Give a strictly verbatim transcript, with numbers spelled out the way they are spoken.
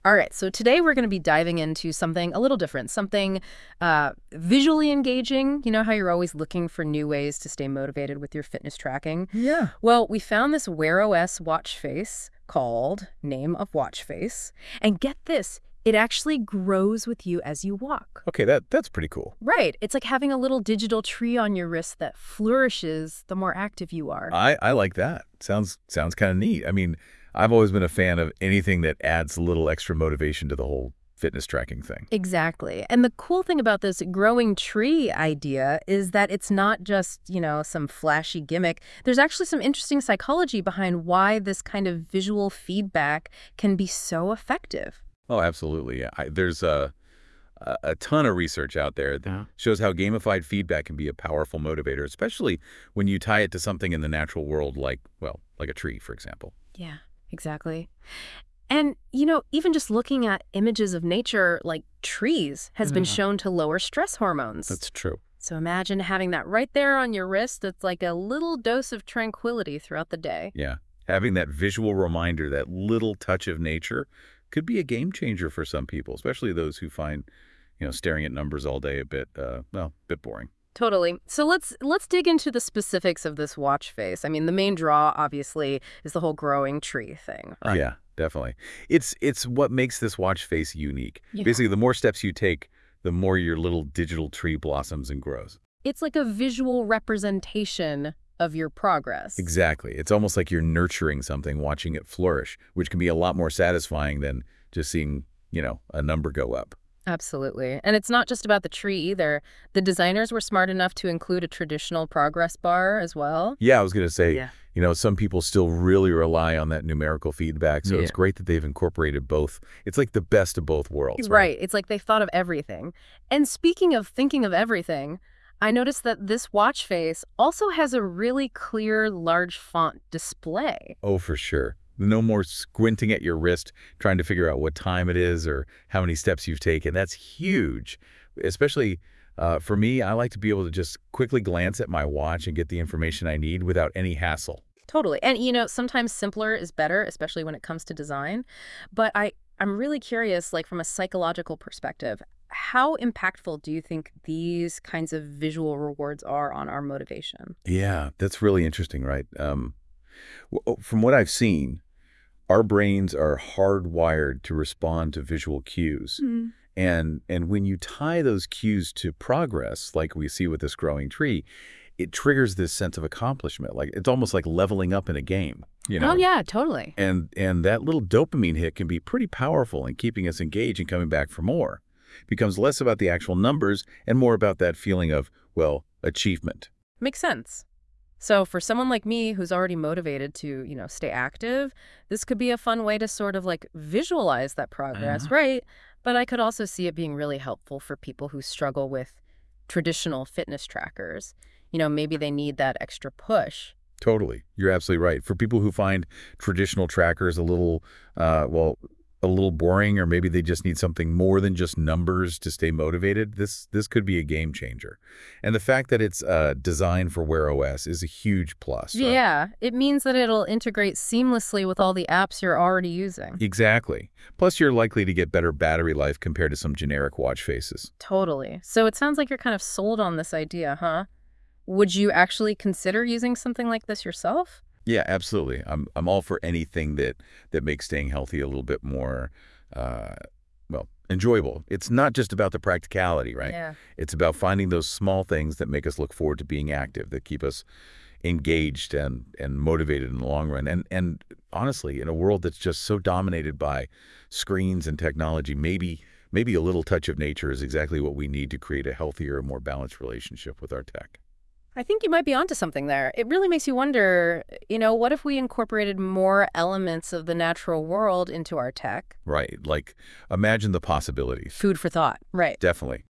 All right, so today we're going to be diving into something a little different, something uh, visually engaging. You know how you're always looking for new ways to stay motivated with your fitness tracking? Yeah. Well, we found this Wear O S watch face called Name of Watch Face. And get this, it actually grows with you as you walk. Okay, that that's pretty cool. Right, it's like having a little digital tree on your wrist that flourishes the more active you are. I I like that. Sounds sounds kind of neat. I mean, I've always been a fan of anything that adds a little extra motivation to the whole fitness tracking thing. Exactly. And the cool thing about this growing tree idea is that it's not just, you know, some flashy gimmick. There's actually some interesting psychology behind why this kind of visual feedback can be so effective. Oh, absolutely. Yeah. I, there's a a a ton of research out there that Yeah. shows how gamified feedback can be a powerful motivator, especially when you tie it to something in the natural world like, well, like a tree, for example. Yeah, exactly. And, you know, even just looking at images of nature like trees has been Yeah. shown to lower stress hormones. That's true. So imagine having that right there on your wrist. It's like a little dose of tranquility throughout the day. Yeah. Having that visual reminder, that little touch of nature could be a game changer for some people, especially those who find, you know, staring at numbers all day a bit, uh, well, a bit boring. Totally. So let's let's dig into the specifics of this watch face. I mean, the main draw, obviously, is the whole growing tree thing. Oh, yeah, definitely. It's it's what makes this watch face unique. Yeah. Basically, the more steps you take, the more your little digital tree blossoms and grows. It's like a visual representation of your progress. Exactly. It's almost like you're nurturing something, watching it flourish, which can be a lot more satisfying than just seeing, you know, a number go up. Absolutely. And it's not just about the tree either. The designers were smart enough to include a traditional progress bar as well. Yeah, I was going to say, Yeah. you know, some people still really rely on that numerical feedback, so it's Yeah. great that they've incorporated both. It's like the best of both worlds, right? Right. It's like they thought of everything. And speaking of thinking of everything, I noticed that this watch face also has a really clear, large font display. Oh, for sure. No more squinting at your wrist trying to figure out what time it is or how many steps you've taken. That's huge. Especially uh, for me, I like to be able to just quickly glance at my watch and get the information I need without any hassle. Totally. And, you know, sometimes simpler is better, especially when it comes to design. But I, I'm really curious, like from a psychological perspective, how impactful do you think these kinds of visual rewards are on our motivation? Yeah, that's really interesting, right? Um, w- oh, from what I've seen, our brains are hardwired to respond to visual cues. Mm. And and when you tie those cues to progress, like we see with this growing tree, it triggers this sense of accomplishment. Like it's almost like leveling up in a game, you Oh, know? yeah, totally. And and that little dopamine hit can be pretty powerful in keeping us engaged and coming back for more. It becomes less about the actual numbers and more about that feeling of, well, achievement. Makes sense. So for someone like me who's already motivated to, you know, stay active, this could be a fun way to sort of like visualize that progress, Uh-huh. right? But I could also see it being really helpful for people who struggle with traditional fitness trackers. You know, maybe they need that extra push. Totally. You're absolutely right. For people who find traditional trackers a little, uh, well, a little boring, or maybe they just need something more than just numbers to stay motivated, this this could be a game changer. And the fact that it's uh, designed for Wear O S is a huge plus. Right? Yeah, it means that it'll integrate seamlessly with all the apps you're already using. Exactly. Plus, you're likely to get better battery life compared to some generic watch faces. Totally. So it sounds like you're kind of sold on this idea, huh? Would you actually consider using something like this yourself? Yeah, absolutely. I'm I'm all for anything that that makes staying healthy a little bit more, uh, well, enjoyable. It's not just about the practicality, right? Yeah. It's about finding those small things that make us look forward to being active, that keep us engaged and and motivated in the long run. And and honestly, in a world that's just so dominated by screens and technology, maybe maybe a little touch of nature is exactly what we need to create a healthier, more balanced relationship with our tech. I think you might be onto something there. It really makes you wonder, you know, what if we incorporated more elements of the natural world into our tech? Right. Like imagine the possibilities. Food for thought. Right. Definitely.